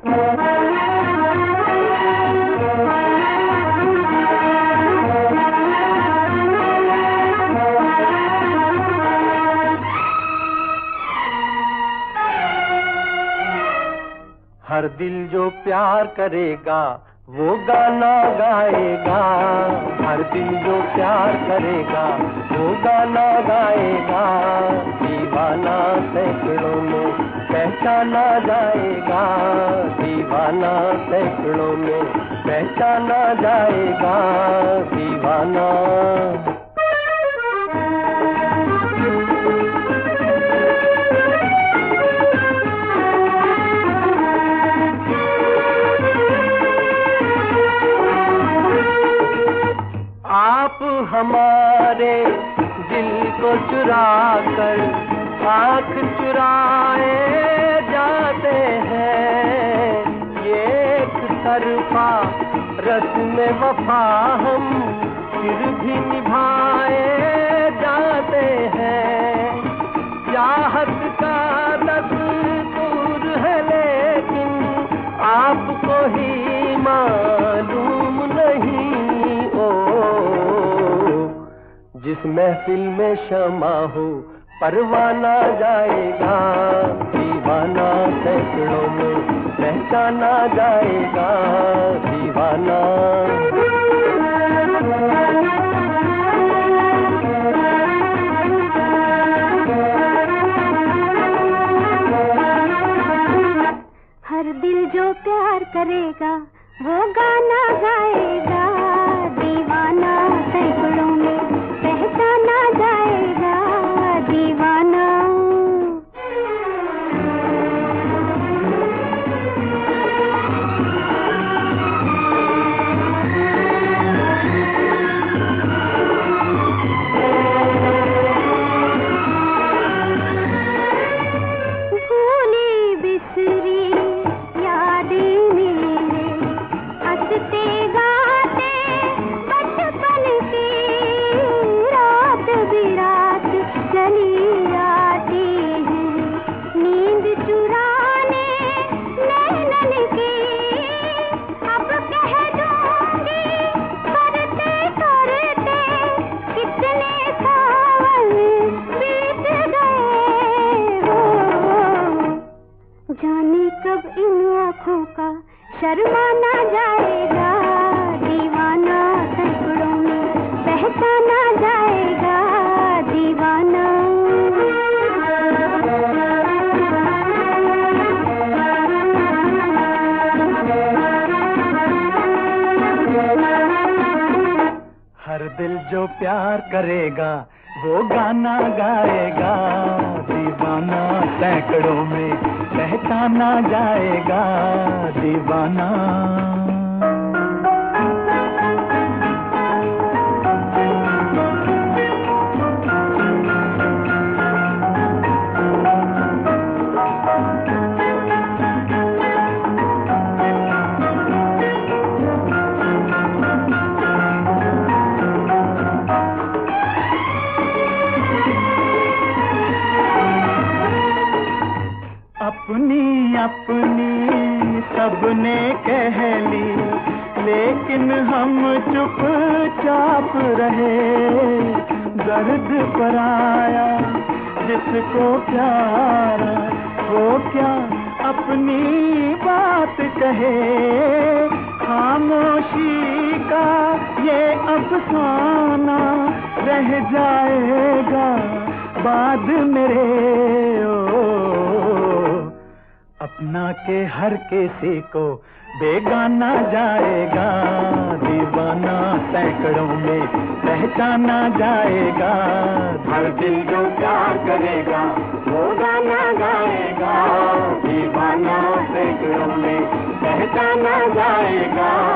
हर दिल जो प्यार करेगा वो गाना गाएगा, हर दिल जो प्यार करेगा वो गाना गाएगा। दीवाना सैकड़ों में पहचाना जाएगा, दीवाना सैकड़ों में पहचाना जाएगा। दीवाना आप हमारे दिल को चुरा कर आँख चुराए जाते हैं। ये एक तरफा रस्म वफा हम फिर भी निभाए जाते हैं। चाहत का दस्तूर है लेकिन आपको ही मालूम नहीं। जिस महफिल में शमा हो परवाना जाएगा, दीवाना सैकड़ों में पहचाना जाएगा। दीवाना हर दिल जो प्यार करेगा वो गाना गाएगा, दीवाना सैकड़ों में पहचाना जाएगा। दीवाना भूली बिसरी यादें मेरे हंसते गाते बचपन की रात बिरात चली आती है। नींद चुराने नैनन की अब कह दूंगी करते करते कितने सावन बीत गए हो। जाने कब इन आँखों का शर्माना जाएगा, दीवाना सैकड़ों में पहचाना जाएगा। दीवाना हर दिल जो प्यार करेगा वो गाना गाएगा, दीवाना सैकड़ों में पहचाना जाएगा। दीवाना अपनी अपनी सबने कह ली लेकिन हम चुपचाप रहे। दर्द पर आया जिसको प्यारा वो क्या अपनी बात कहे। खामोशी का ये अफसाना रह जाएगा बाद मेरे। अपना के हर किसी को बेगाना जाएगा, दीवाना सैकड़ों में पहचाना जाएगा। हर दिल जो प्यार करेगा वो गाना गाएगा, दीवाना सैकड़ों में पहचाना जाएगा।